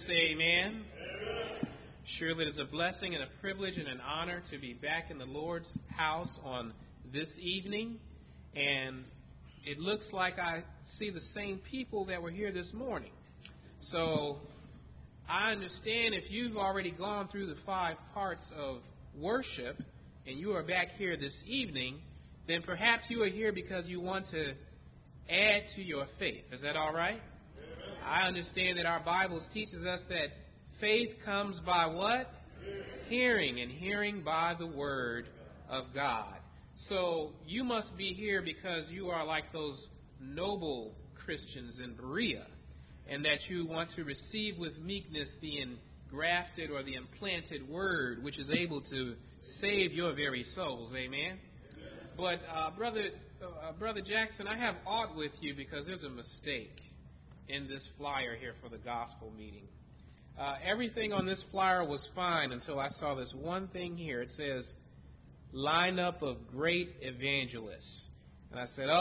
Say amen. Surely it is a blessing and a privilege and an honor to be back in the Lord's house on this evening. And it looks like I see the same people that were here this morning. So I understand if you've already gone through the 5 parts of worship and you are back here this evening, then perhaps you are here because you want to add to your faith. Is that all right? I understand that our Bibles teaches us that faith comes by what? Hearing, and hearing by the Word of God. So you must be here because you are like those noble Christians in Berea, and that you want to receive with meekness the engrafted or the implanted Word, which is able to save your very souls. Amen? But Brother Jackson, I have aught with you because there's a mistake in this flyer here for the gospel meeting. Everything on this flyer was fine until I saw this one thing here. It says, lineup of great evangelists. And I said,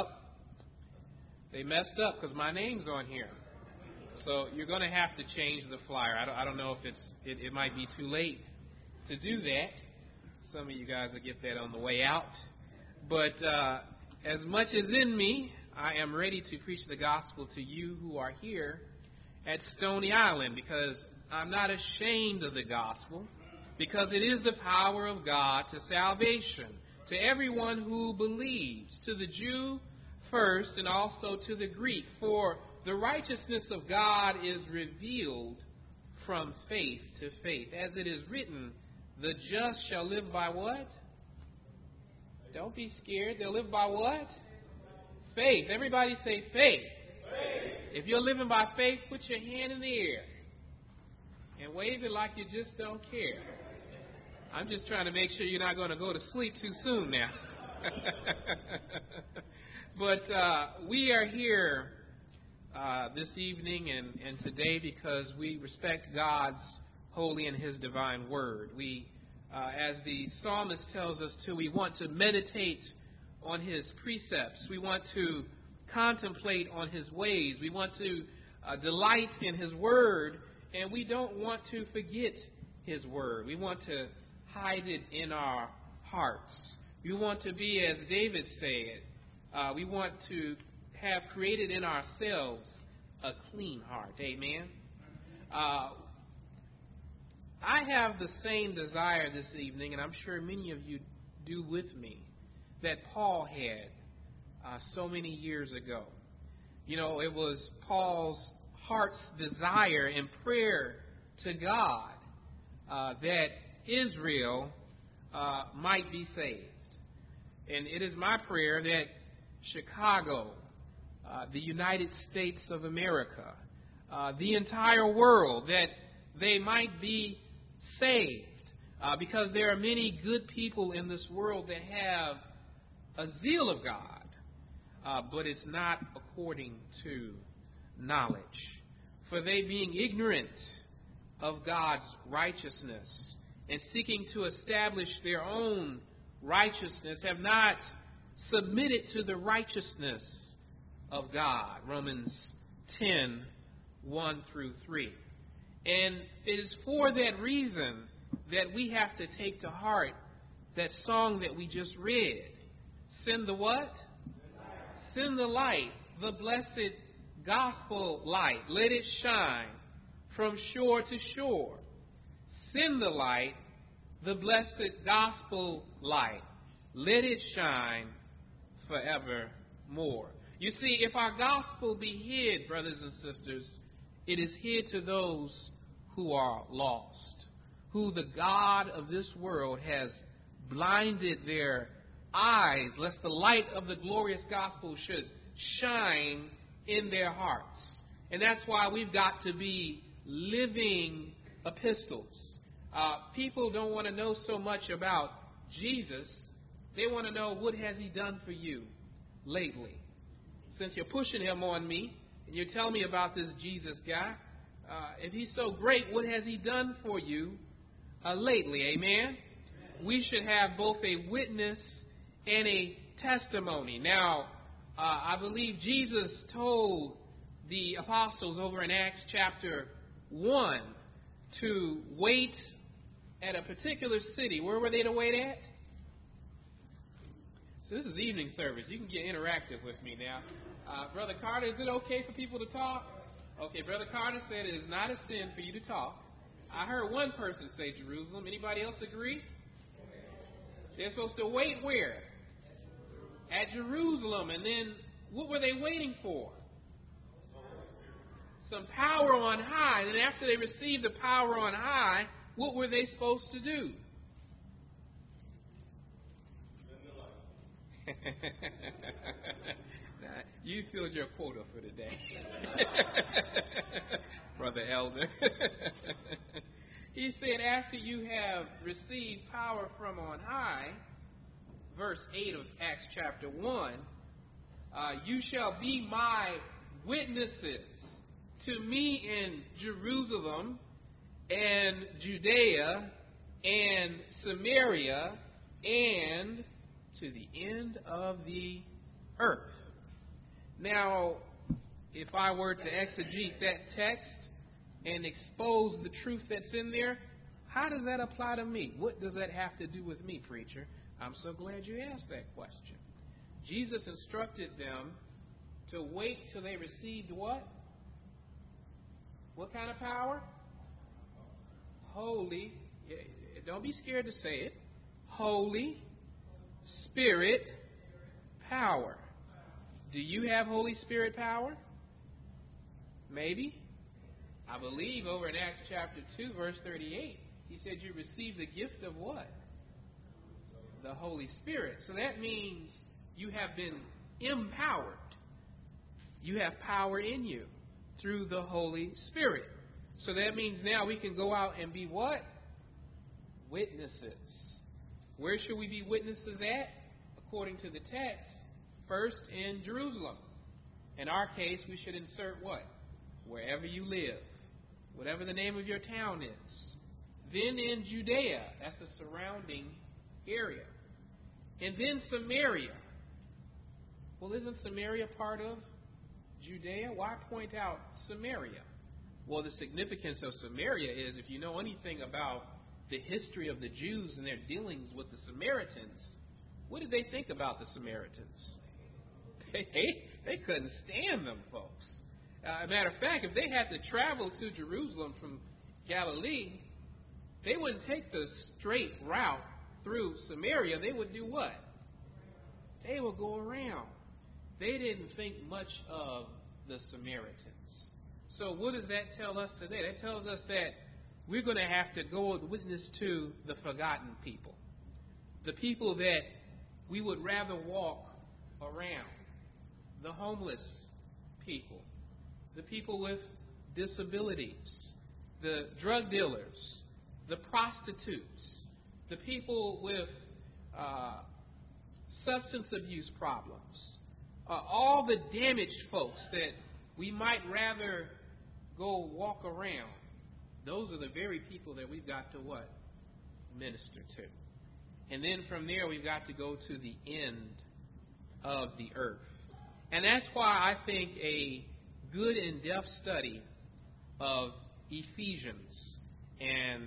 they messed up because my name's on here. So you're going to have to change the flyer. I don't know if it might be too late to do that. Some of you guys will get that on the way out. But as much as in me, I am ready to preach the gospel to you who are here at Stony Island, because I'm not ashamed of the gospel, because it is the power of God to salvation, to everyone who believes, to the Jew first and also to the Greek. For the righteousness of God is revealed from faith to faith. As it is written, the just shall live by what? Don't be scared. They'll live by what? Faith. Everybody say faith. Faith. If you're living by faith, put your hand in the air and wave it like you just don't care. I'm just trying to make sure you're not going to go to sleep too soon now. But we are here this evening and today because we respect God's holy and His divine word. We, as the psalmist tells us to, we want to meditate on His precepts. We want to contemplate on His ways. We want to delight in His word, and we don't want to forget His word. We want to hide it in our hearts. We want to be, as David said, we want to have created in ourselves a clean heart. Amen. I have the same desire this evening, and I'm sure many of you do with me, that Paul had so many years ago. You know, it was Paul's heart's desire and prayer to God that Israel might be saved. And it is my prayer that Chicago, the United States of America, the entire world, that they might be saved. Because there are many good people in this world that have a zeal of God, but it's not according to knowledge. For they, being ignorant of God's righteousness and seeking to establish their own righteousness, have not submitted to the righteousness of God. Romans 10, 1 through 3. And it is for that reason that we have to take to heart that song that we just read. Send the what? Send the light, the blessed gospel light. Let it shine from shore to shore. Send the light, the blessed gospel light. Let it shine forevermore. You see, if our gospel be hid, brothers and sisters, it is hid to those who are lost, who the God of this world has blinded their eyes, lest the light of the glorious gospel should shine in their hearts. And that's why we've got to be living epistles. People don't want to know so much about Jesus. They want to know, what has He done for you lately? Since you're pushing Him on me and you're telling me about this Jesus guy, if He's so great, what has He done for you lately? Amen? We should have both a witness and a testimony. Now, I believe Jesus told the apostles over in Acts chapter one to wait at a particular city, where were they to wait at? So this is evening service. You can get interactive with me now. Brother Carter, is it okay for people to talk? Okay, Brother Carter said it is not a sin for you to talk. I heard one person say Jerusalem. Anybody else agree? They're supposed to wait where? At Jerusalem. And then what were they waiting for? Some power on high. And then after they received the power on high, what were they supposed to do? You filled your quota for today. Brother Elder. He said, after you have received power from on high, verse 8 of Acts chapter 1, you shall be my witnesses to me in Jerusalem and Judea and Samaria and to the end of the earth. Now, if I were to exegete that text and expose the truth that's in there, how does that apply to me? What does that have to do with me, preacher? I'm so glad you asked that question. Jesus instructed them to wait till they received what? What kind of power? Holy, don't be scared to say it, Holy Spirit power. Do you have Holy Spirit power? Maybe. I believe over in Acts chapter 2, verse 38, he said you received the gift of what? The Holy Spirit. So that means you have been empowered. You have power in you through the Holy Spirit. So that means now we can go out and be what? Witnesses. Where should we be witnesses at? According to the text, first in Jerusalem. In our case, we should insert what? Wherever you live. Whatever the name of your town is. Then in Judea. That's the surrounding area. And then Samaria. Well, isn't Samaria part of Judea? Why point out Samaria? Well, the significance of Samaria is, if you know anything about the history of the Jews and their dealings with the Samaritans, what did they think about the Samaritans? They couldn't stand them folks. As a matter of fact, if they had to travel to Jerusalem from Galilee, they wouldn't take the straight route through Samaria. They would do what? They would go around. They didn't think much of the Samaritans. So what does that tell us today? That tells us that we're going to have to go and witness to the forgotten people. The people that we would rather walk around. The homeless people. The people with disabilities. The drug dealers. The prostitutes. The people with substance abuse problems. All the damaged folks that we might rather go walk around. Those are the very people that we've got to what? Minister to. And then from there we've got to go to the end of the earth. And that's why I think a good in-depth study of Ephesians, and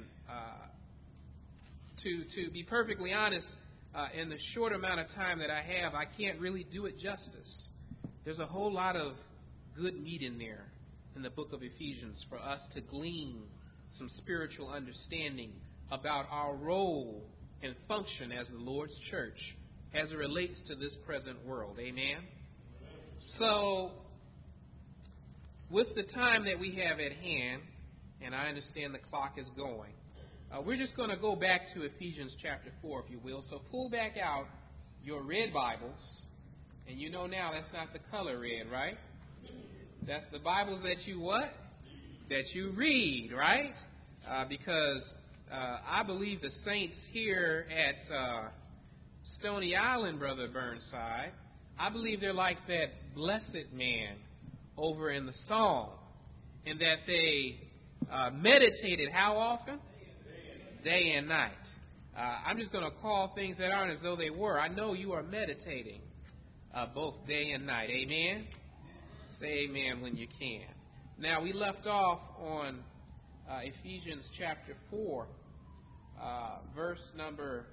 to be perfectly honest, in the short amount of time that I have, I can't really do it justice. There's a whole lot of good meat in there in the book of Ephesians for us to glean some spiritual understanding about our role and function as the Lord's church as it relates to this present world. Amen? So, with the time that we have at hand, and I understand the clock is going, we're just going to go back to Ephesians chapter 4, if you will. So pull back out your red Bibles. And you know now that's not the color red, right? That's the Bibles that you what? That you read, right? Because I believe the saints here at Stony Island, Brother Burnside, I believe they're like that blessed man over in the Psalm. And that they meditated how often? Day and night. I'm just going to call things that aren't as though they were. I know you are meditating both day and night. Amen? Say amen when you can. Now, we left off on Ephesians chapter 4, verse number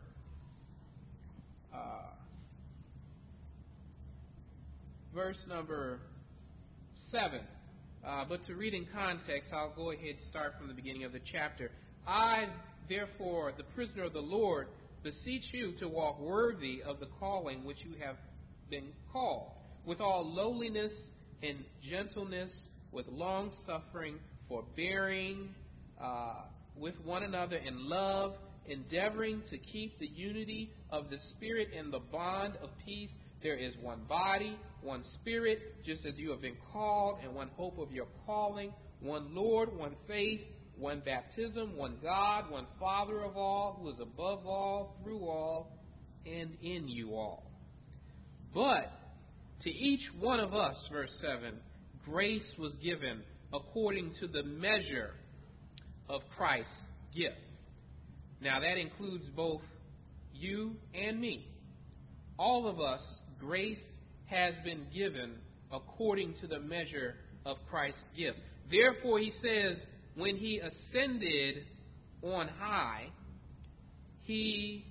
7. But to read in context, I'll go ahead and start from the beginning of the chapter. I, therefore, the prisoner of the Lord, beseech you to walk worthy of the calling which you have been called, with all lowliness and gentleness, with long suffering, forbearing with one another in love, endeavoring to keep the unity of the Spirit in the bond of peace. There is one body, one Spirit, just as you have been called, and one hope of your calling, one Lord, one faith, one baptism, one God, one Father of all, who is above all, through all, and in you all. But to each one of us, verse 7, grace was given according to the measure of Christ's gift. Now that includes both you and me. All of us, grace has been given according to the measure of Christ's gift. Therefore, he says, when he ascended on high, he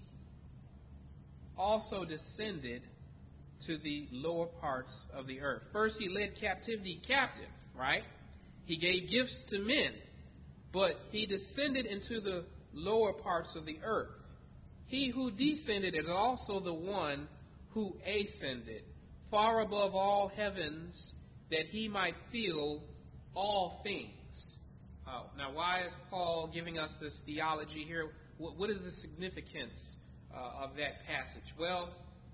also descended to the lower parts of the earth. First, he led captivity captive, right? He gave gifts to men, but he descended into the lower parts of the earth. He who descended is also the one who ascended far above all heavens, that he might fill all things. Now, why is Paul giving us this theology here? What is the significance of that passage? Well,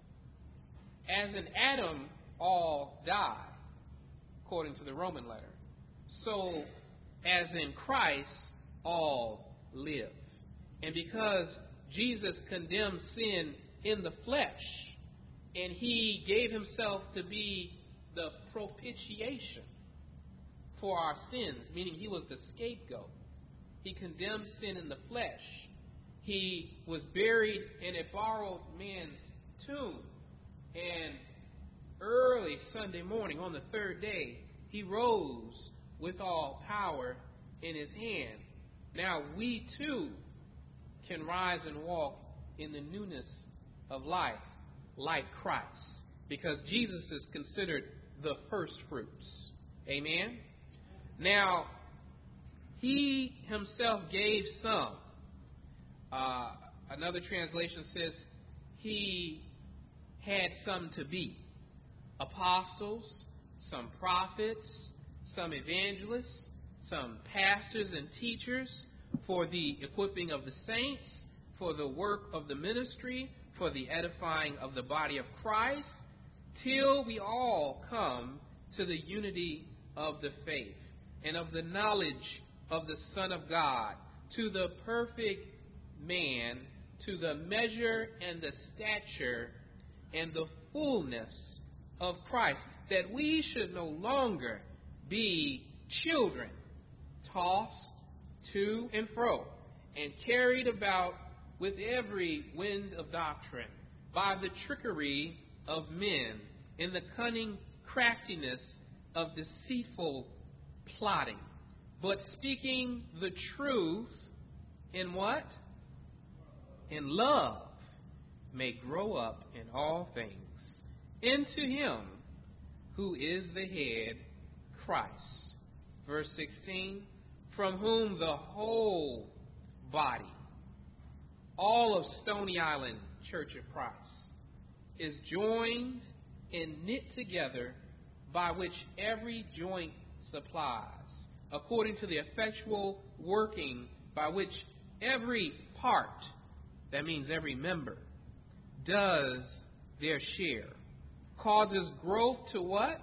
as in Adam all die, according to the Roman letter, so as in Christ all live. And because Jesus condemned sin in the flesh, and he gave himself to be the propitiation for our sins, meaning he was the scapegoat. He condemned sin in the flesh. He was buried in a borrowed man's tomb. And early Sunday morning, on the third day, he rose with all power in his hand. Now we too can rise and walk in the newness of life like Christ, because Jesus is considered the first fruits. Amen? Now, he himself gave some. Another translation says he had some to be. Apostles, some prophets, some evangelists, some pastors and teachers, for the equipping of the saints, for the work of the ministry, for the edifying of the body of Christ, till we all come to the unity of the faith and of the knowledge of the Son of God, to the perfect man, to the measure and the stature and the fullness of Christ, that we should no longer be children, tossed to and fro, and carried about with every wind of doctrine, by the trickery of men, in the cunning craftiness of deceitful plotting, but speaking the truth in what? In love, may grow up in all things into him who is the head, Christ. Verse 16, from whom the whole body, all of Stony Island Church of Christ, is joined and knit together, by which every joint supplies, according to the effectual working by which every part, that means every member, does their share, causes growth to what?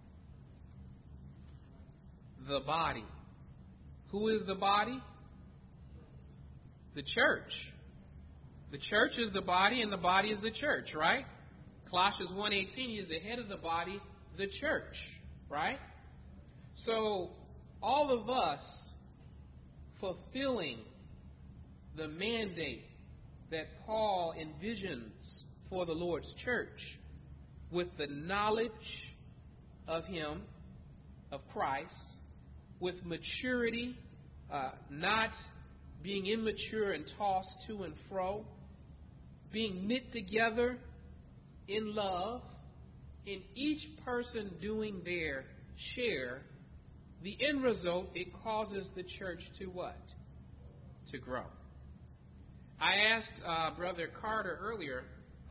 The body. Who is the body? The church. The church is the body, and the body is the church, right? Colossians 1:18, he is the head of the body, the church, right? So, all of us fulfilling the mandate that Paul envisions for the Lord's church, with the knowledge of him, of Christ, with maturity not being immature and tossed to and fro, being knit together in love, in each person doing their share, the end result, it causes the church to what? To grow. I asked Brother Carter earlier,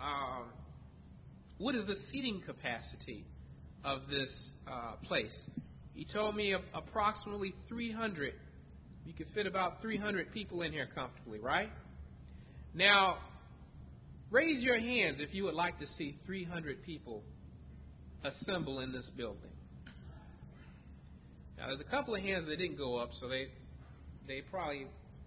what is the seating capacity of this place? He told me approximately 300. You could fit about 300 people in here comfortably, right? Now, raise your hands if you would like to see 300 people assemble in this building. Now, there's a couple of hands that didn't go up, so they probably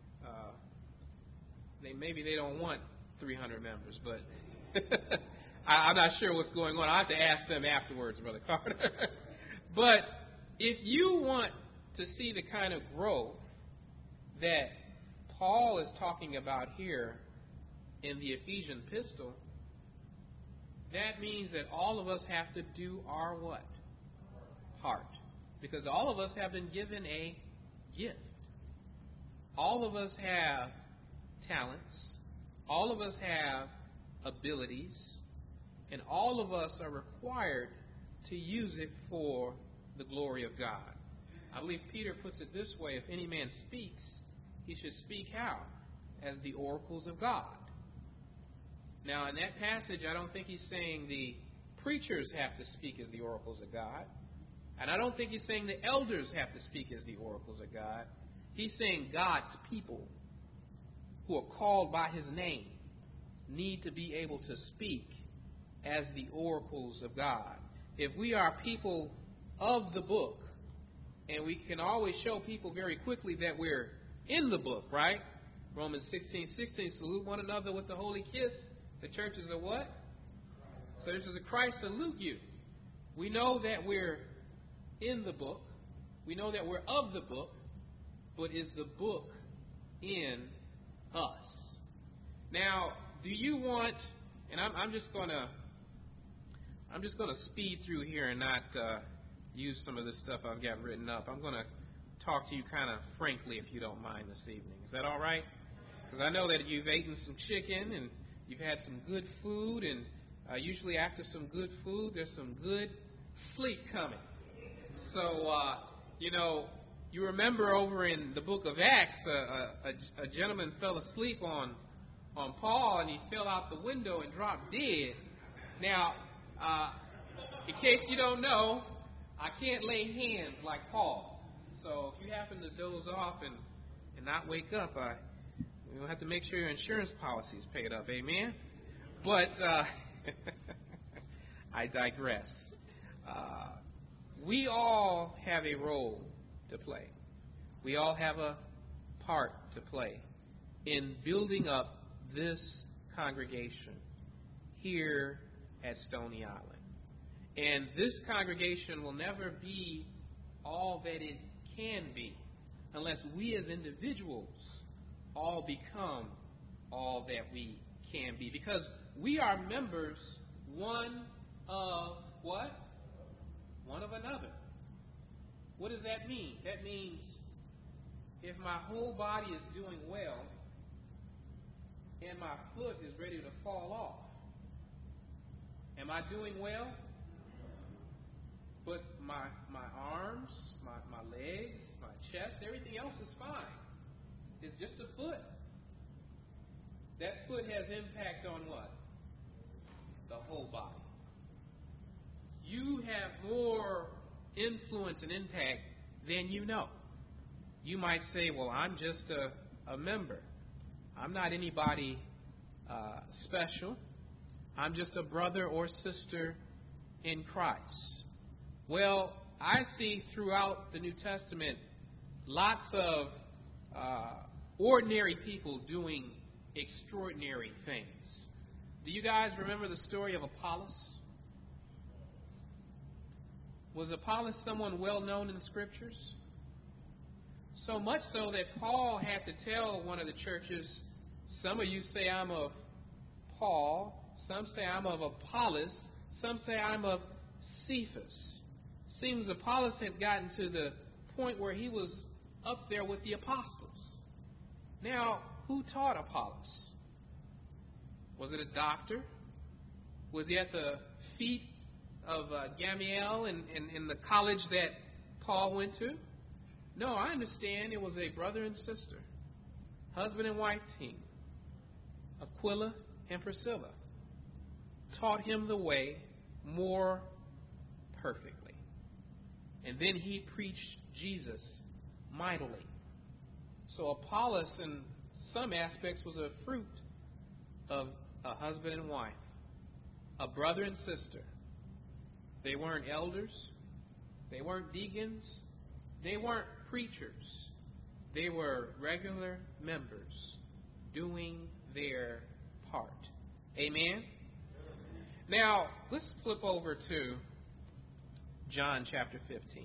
maybe they don't want 300 members, but I'm not sure what's going on. I have to ask them afterwards, Brother Carter. But if you want to see the kind of growth that Paul is talking about here in the Ephesian epistle, that means that all of us have to do our what? Part. Because all of us have been given a gift. All of us have talents. All of us have abilities. And all of us are required to use it for the glory of God. I believe Peter puts it this way: if any man speaks, he should speak how? As the oracles of God. Now, in that passage, I don't think he's saying the preachers have to speak as the oracles of God. And I don't think he's saying the elders have to speak as the oracles of God. He's saying God's people who are called by his name need to be able to speak as the oracles of God. If we are people of the book, and we can always show people very quickly that we're in the book, right? Romans 16:16, salute one another with the holy kiss. The churches of what? Churches of Christ salute you. We know that we're in the book. We know that we're of the book. But is the book in us? Now, do you want? And I'm just gonna speed through here and not use some of this stuff I've got written up. I'm gonna talk to you kind of frankly, if you don't mind, this evening. Is that all right? Because I know that you've eaten some chicken and you've had some good food, and usually after some good food, there's some good sleep coming. So, you remember over in the book of Acts, a gentleman fell asleep on Paul, and he fell out the window and dropped dead. Now, in case you don't know, I can't lay hands like Paul. So if you happen to doze off and not wake up, you'll have to make sure your insurance policy is paid up. Amen? But I digress. We all have a role to play. We all have a part to play in building up this congregation here at Stony Island. And this congregation will never be all that it can be unless we as individuals all become all that we can be. Because we are members one of what? One of another. What does that mean? That means if my whole body is doing well and my foot is ready to fall off, am I doing well? But my arms, my legs, my chest, everything else is fine. It's just the foot. That foot has impact on what? The whole body. You have more influence and impact than you know. You might say, well, I'm just a member. I'm not anybody special. I'm just a brother or sister in Christ. Well, I see throughout the New Testament lots of ordinary people doing extraordinary things. Do you guys remember the story of Apollos? Was Apollos someone well known in the Scriptures? So much so that Paul had to tell one of the churches, some of you say I'm of Paul, some say I'm of Apollos, some say I'm of Cephas. Seems Apollos had gotten to the point where he was up there with the apostles. Now, who taught Apollos? Was it a doctor? Was he at the feet of Gamaliel in the college that Paul went to? No, I understand it was a brother and sister, husband and wife team. Aquila and Priscilla taught him the way more perfectly. And then he preached Jesus mightily. So Apollos, in some aspects, was a fruit of a husband and wife, a brother and sister. They weren't elders. They weren't deacons. They weren't preachers. They were regular members doing their part. Amen? Now, let's flip over to John chapter 15.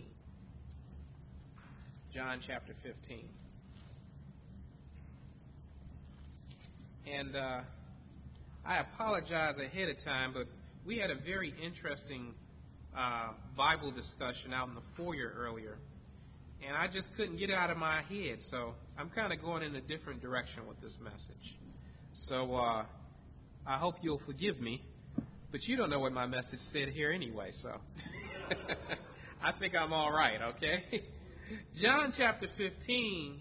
John chapter 15. And I apologize ahead of time, but we had a very interesting Bible discussion out in the foyer earlier. And I just couldn't get it out of my head, so I'm kind of going in a different direction with this message. So I hope you'll forgive me, but you don't know what my message said here anyway, so I think I'm all right, okay? John chapter 15,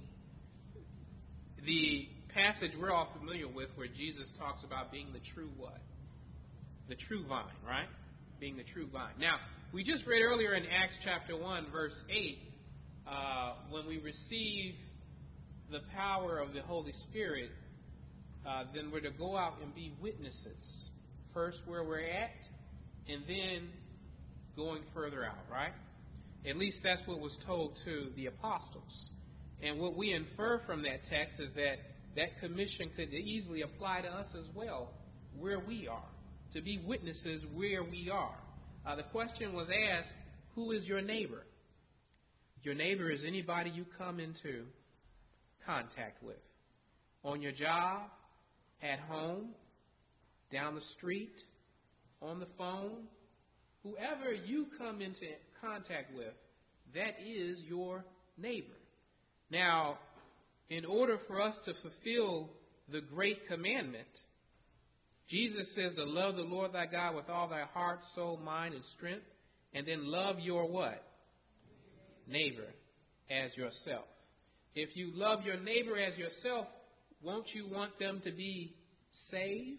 the passage we're all familiar with where Jesus talks about being the true what? The true vine, right? Being the true vine. Now, we just read earlier in Acts chapter 1, verse 8, when we receive the power of the Holy Spirit, then we're to go out and be witnesses. First where we're at, and then going further out, right? At least that's what was told to the apostles. And what we infer from that text is that that commission could easily apply to us as well, where we are, to be witnesses where we are. The question was asked, who is your neighbor? Your neighbor is anybody you come into contact with. On your job, at home, down the street, on the phone. Whoever you come into contact with, that is your neighbor. Now, in order for us to fulfill the great commandment, Jesus says to love the Lord thy God with all thy heart, soul, mind, and strength, and then love your what? Neighbor as yourself. If you love your neighbor as yourself, won't you want them to be saved?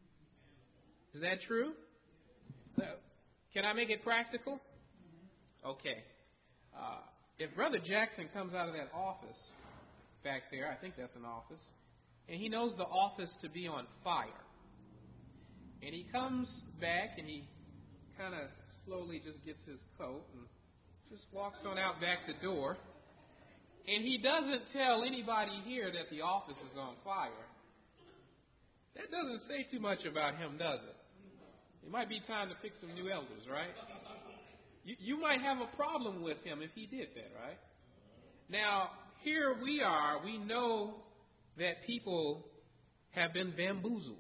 Is that true? Can I make it practical? Okay. If Brother Jackson comes out of that office back there, I think that's an office, and he knows the office to be on fire, and he comes back and he kind of slowly just gets his coat and just walks on out back the door, and he doesn't tell anybody here that the office is on fire, that doesn't say too much about him, does it? It might be time to pick some new elders, right? You might have a problem with him if he did that, right? Now, here we are. We know that people have been bamboozled,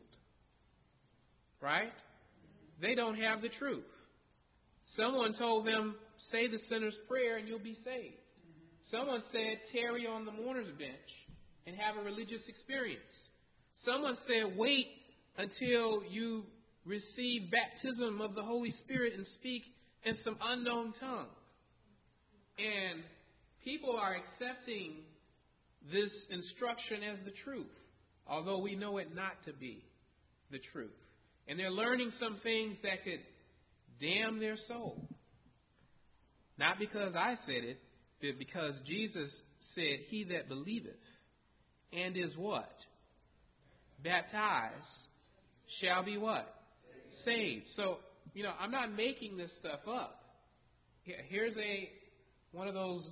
right? They don't have the truth. Someone told them, say the sinner's prayer and you'll be saved. Someone said, tarry on the mourner's bench and have a religious experience. Someone said, wait until you receive baptism of the Holy Spirit and speak in some unknown tongue. And people are accepting this instruction as the truth, although we know it not to be the truth. And they're learning some things that could damn their soul. Not because I said it, but because Jesus said, he that believeth and is what? Baptized shall be what? Saved. So, I'm not making this stuff up. Here's one of those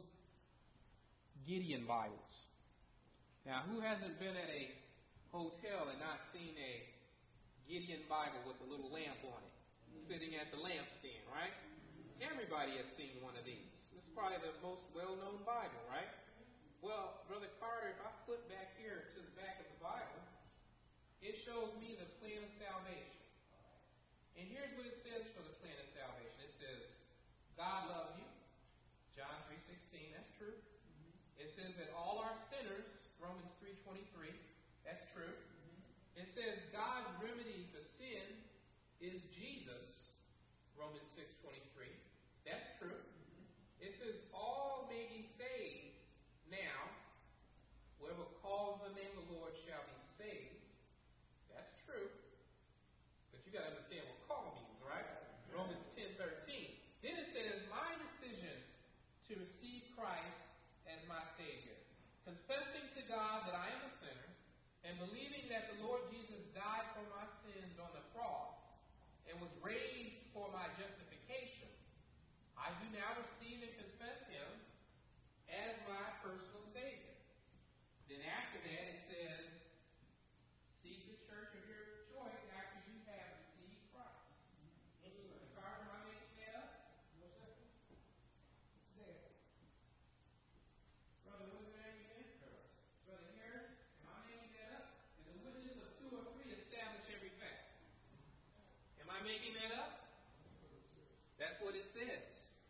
Gideon Bibles. Now, who hasn't been at a hotel and not seen a Gideon Bible with a little lamp on it, sitting at the lampstand, right? Everybody has seen one of these. This is probably the most well-known Bible, right? Well, Brother Carter, if I flip back here to the back of the Bible, it shows me the plan of salvation. And here's what it says for the plan of salvation. It says, God loves you. John 3:16, that's true. It says says that all are sinners, Romans 3:23. That's true. It says God's remedy for sin is Jesus, Romans 6:23. That's true. It says all may be saved now. Whoever calls the name of the Lord shall be saved. That's true. But you got to understand what call means, right? Romans 10:13. Then it says, my decision to receive Christ as my Savior, confessing to God that I am a sinner, and believing that the Lord Jesus died for my sins on the cross and was raised for my justification, I do now receive and confess Him as my personal Savior. Then after that it says, seek the church of your choice after you have received Christ. Carter, am I making that up? No, sir. It's there. Brother, what's the name again? Brother Harris, am I making that up? And the witness of two or three establish every fact. Am I making that up? That's what it says.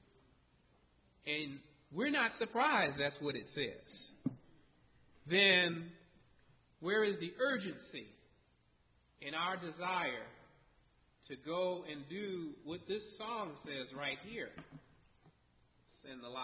And we're not surprised that's what it says. Then where is the urgency in our desire to go and do what this song says right here? Send the light.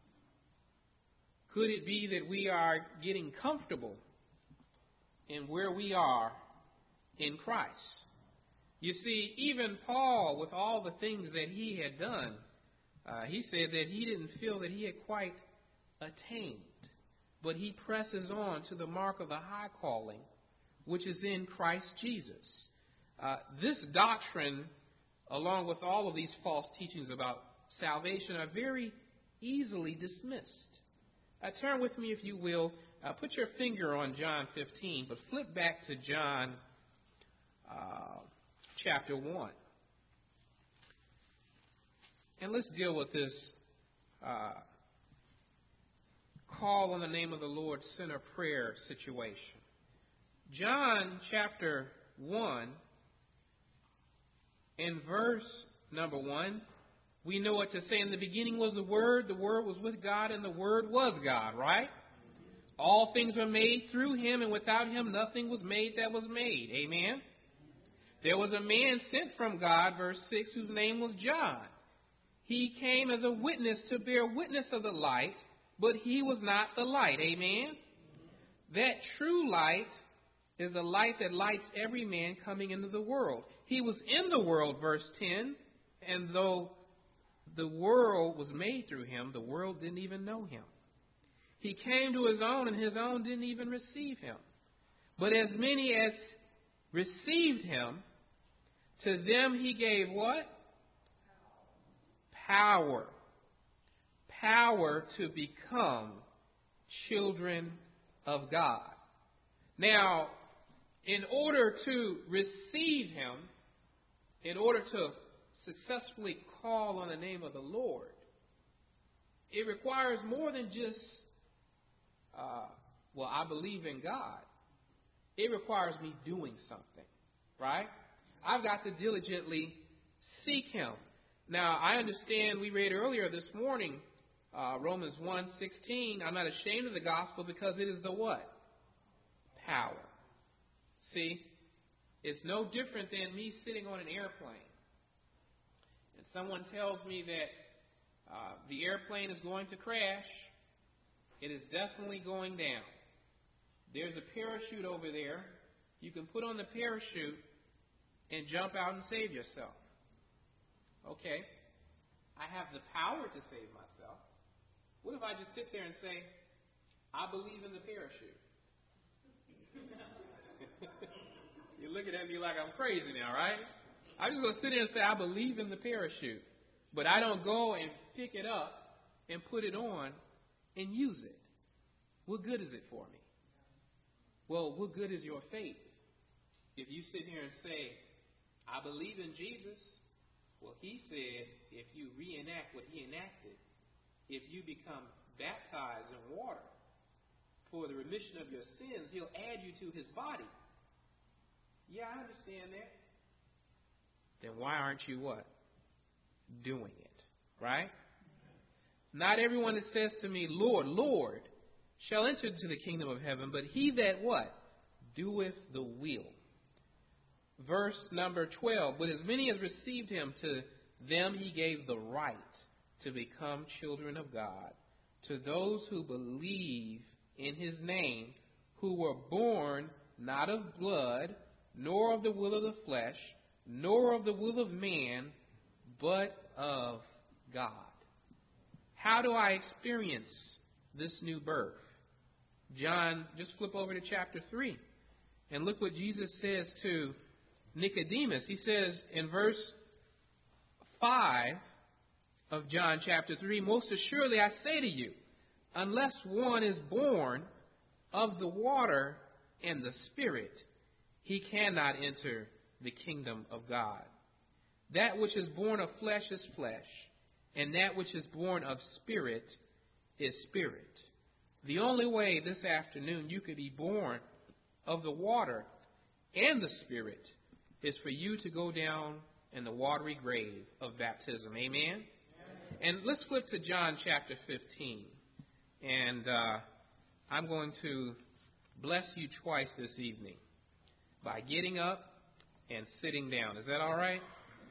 Could it be that we are getting comfortable in where we are in Christ? You see, even Paul, with all the things that he had done, he said that he didn't feel that he had quite attained. But he presses on to the mark of the high calling, which is in Christ Jesus. This doctrine, along with all of these false teachings about salvation, are very easily dismissed. Turn with me, if you will. Put your finger on John 15, but flip back to John chapter 1. And let's deal with this call on the name of the Lord sinner prayer situation. John chapter 1, in verse number 1, we know what to say. In the beginning was the Word was with God, and the Word was God, right? All things were made through Him, and without Him nothing was made that was made. Amen? There was a man sent from God, verse 6, whose name was John. He came as a witness to bear witness of the light, but he was not the light. Amen? That true light is the light that lights every man coming into the world. He was in the world, verse 10, and though the world was made through him, the world didn't even know him. He came to his own, and his own didn't even receive him. But as many as received him, to them he gave what? Power. Power to become children of God. Now, in order to receive him, in order to successfully call on the name of the Lord, it requires more than just, I believe in God. It requires me doing something, right? I've got to diligently seek him. Now, I understand we read earlier this morning, Romans 1:16, I'm not ashamed of the gospel because it is the what? Power. See, it's no different than me sitting on an airplane. And someone tells me that the airplane is going to crash. It is definitely going down. There's a parachute over there. You can put on the parachute and jump out and save yourself. Okay, I have the power to save myself. What if I just sit there and say, I believe in the parachute? You're looking at me like I'm crazy now, right? I'm just going to sit there and say, I believe in the parachute. But I don't go and pick it up and put it on and use it. What good is it for me? Well, what good is your faith if you sit here and say, I believe in Jesus? Well, he said, if you reenact what he enacted, if you become baptized in water for the remission of your sins, he'll add you to his body. Yeah, I understand that. Then why aren't you what? Doing it, right? Not everyone that says to me, Lord, Lord, shall enter into the kingdom of heaven, but he that what? Doeth the will. Verse number 12, but as many as received him, to them he gave the right to become children of God, to those who believe in his name, who were born not of blood, nor of the will of the flesh, nor of the will of man, but of God. How do I experience this new birth? John, just flip over to chapter 3 and look what Jesus says to Nicodemus. He says in verse 5 of John chapter 3, most assuredly I say to you, unless one is born of the water and the Spirit, he cannot enter the kingdom of God. That which is born of flesh is flesh, and that which is born of spirit is spirit. The only way this afternoon you could be born of the water and the Spirit is for you to go down in the watery grave of baptism. Amen? And let's flip to John chapter 15. And I'm going to bless you twice this evening by getting up and sitting down. Is that all right?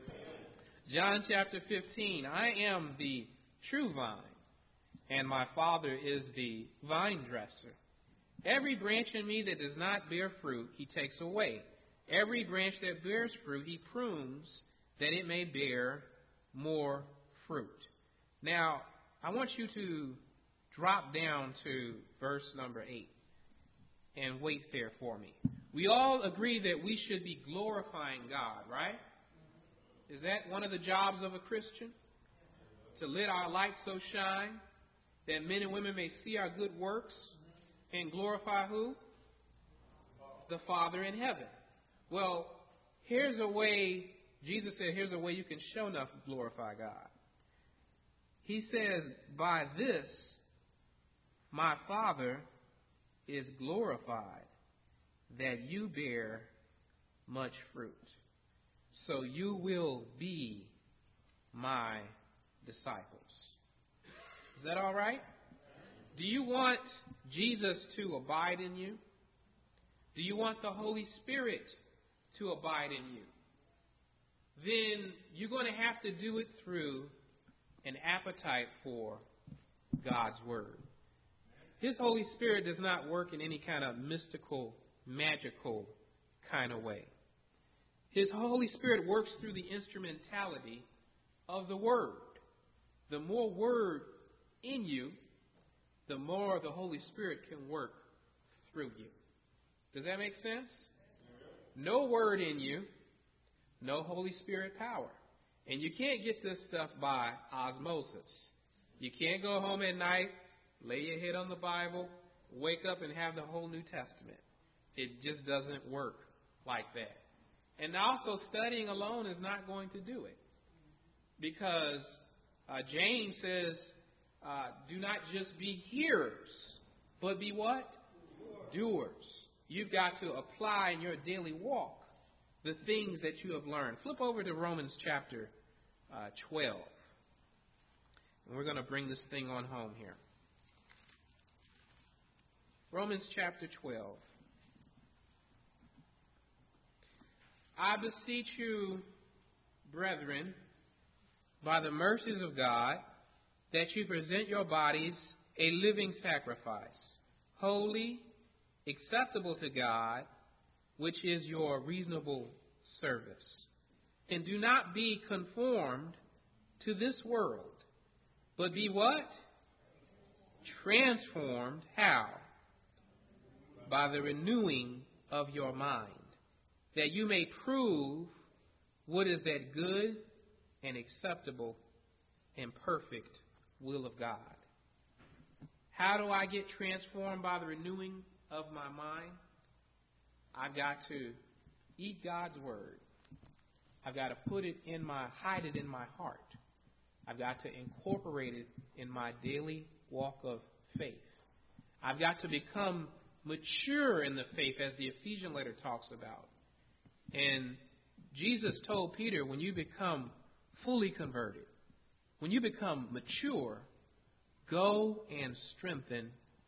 John chapter 15. I am the true vine, and my Father is the vine dresser. Every branch in me that does not bear fruit, he takes away. Every branch that bears fruit, he prunes, that it may bear more fruit. Now, I want you to drop down to verse number 8 and wait there for me. We all agree that we should be glorifying God, right? Is that one of the jobs of a Christian? To let our light so shine that men and women may see our good works and glorify who? The Father in heaven. Well, here's a way, Jesus said, here's a way you can show enough glorify God. He says, by this my Father is glorified, that you bear much fruit. So you will be my disciples. Is that all right? Do you want Jesus to abide in you? Do you want the Holy Spirit to abide in you? Then you're going to have to do it through an appetite for God's Word. His Holy Spirit does not work in any kind of mystical, magical kind of way. His Holy Spirit works through the instrumentality of the Word. The more Word in you, the more the Holy Spirit can work through you. Does that make sense? No Word in you, no Holy Spirit power. And you can't get this stuff by osmosis. You can't go home at night, lay your head on the Bible, wake up and have the whole New Testament. It just doesn't work like that. And also, studying alone is not going to do it. Because James says, do not just be hearers, but be what? Doers. You've got to apply in your daily walk the things that you have learned. Flip over to Romans chapter 12. And we're going to bring this thing on home here. Romans chapter 12. I beseech you, brethren, by the mercies of God, that you present your bodies a living sacrifice, holy, acceptable to God, which is your reasonable service. And do not be conformed to this world, but be what? Transformed. How? By the renewing of your mind, that you may prove what is that good and acceptable and perfect will of God. How do I get transformed by the renewing of my mind? I've got to eat God's Word. I've got to hide it in my heart. I've got to incorporate it in my daily walk of faith. I've got to become mature in the faith, as the Ephesian letter talks about. And Jesus told Peter, when you become fully converted, when you become mature, go and strengthen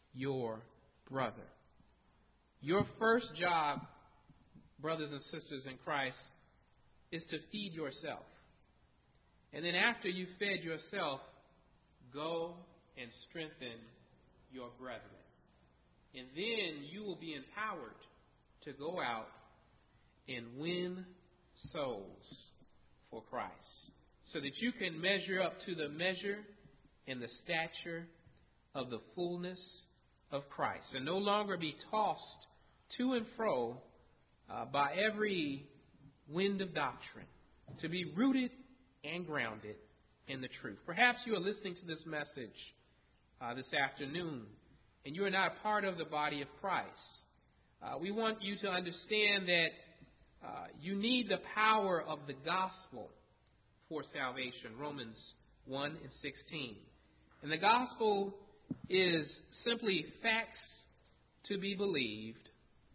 your brother. Your first job, brothers and sisters in Christ, is to feed yourself. And then after you've fed yourself, go and strengthen your brethren. And then you will be empowered to go out and win souls for Christ, so that you can measure up to the measure and the stature of the fullness of Christ, and no longer be tossed to and fro by every wind of doctrine, to be rooted and grounded in the truth. Perhaps you are listening to this message this afternoon, and you are not a part of the body of Christ. We want you to understand that you need the power of the gospel for salvation. Romans 1 and 16. And the gospel is simply facts to be believed,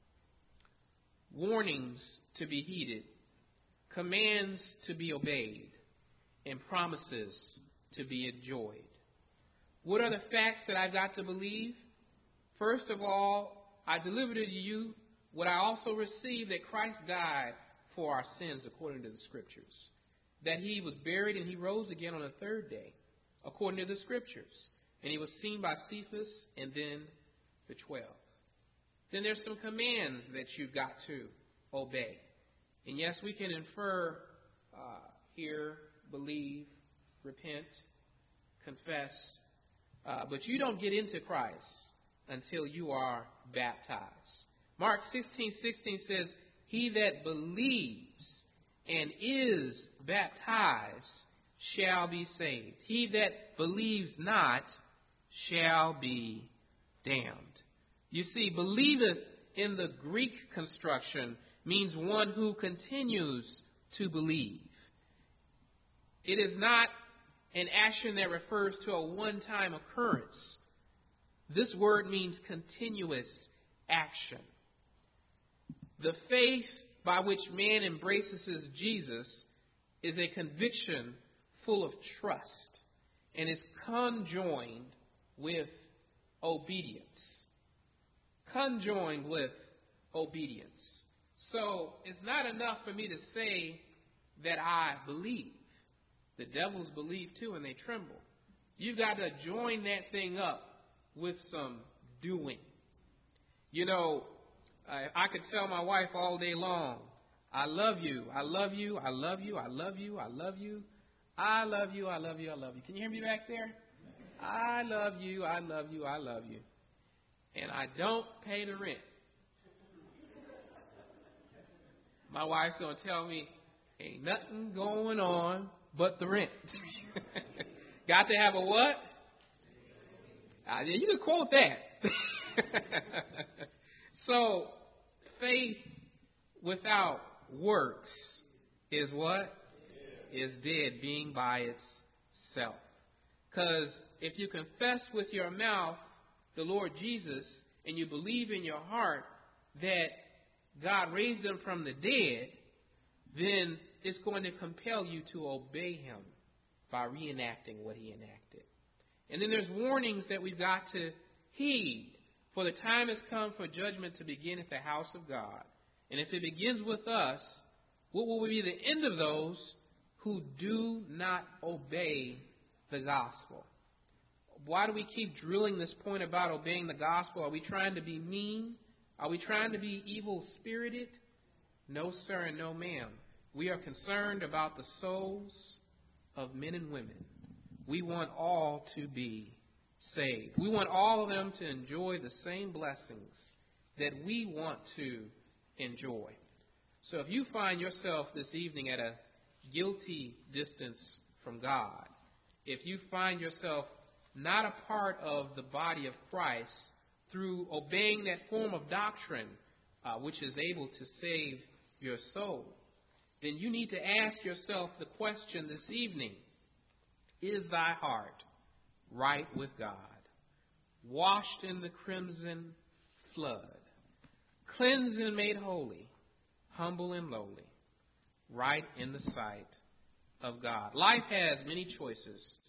warnings to be heeded, commands to be obeyed, and promises to be enjoyed. What are the facts that I've got to believe? First of all, I delivered to you what I also received, that Christ died for our sins according to the Scriptures, that he was buried and he rose again on the third day according to the Scriptures, and he was seen by Cephas and then the 12. Then there's some commands that you've got to obey. And yes, we can infer, hear, believe, repent, confess, but you don't get into Christ until you are baptized. Mark 16:16 says, he that believes and is baptized shall be saved. He that believes not shall be damned. You see, believeth in the Greek construction means one who continues to believe. It is not an action that refers to a one-time occurrence. This word means continuous action. The faith by which man embraces Jesus is a conviction full of trust and is conjoined with obedience. Conjoined with obedience. So it's not enough for me to say that I believe. The devils believe too, and they tremble. You've got to join that thing up with some doing. You know, I could tell my wife all day long, I love you, I love you, I love you, I love you, I love you, I love you, I love you, I love you. Can you hear me back there? I love you, I love you, I love you. And I don't pay the rent. My wife's going to tell me, ain't nothing going on but the rent. Got to have a what? You can quote that. So, faith without works is what? Is dead, being by itself. Because if you confess with your mouth the Lord Jesus and you believe in your heart that God raised him from the dead, then it's going to compel you to obey him by reenacting what he enacted. And then there's warnings that we've got to heed. For the time has come for judgment to begin at the house of God. And if it begins with us, what will be the end of those who do not obey the gospel? Why do we keep drilling this point about obeying the gospel? Are we trying to be mean? Are we trying to be evil-spirited? No, sir, and no, ma'am. We are concerned about the souls of men and women. We want all to be saved. We want all of them to enjoy the same blessings that we want to enjoy. So if you find yourself this evening at a guilty distance from God, if you find yourself not a part of the body of Christ through obeying that form of doctrine which is able to save your soul, then you need to ask yourself the question this evening, is thy heart right with God, washed in the crimson flood, cleansed and made holy, humble and lowly, right in the sight of God? Life has many choices.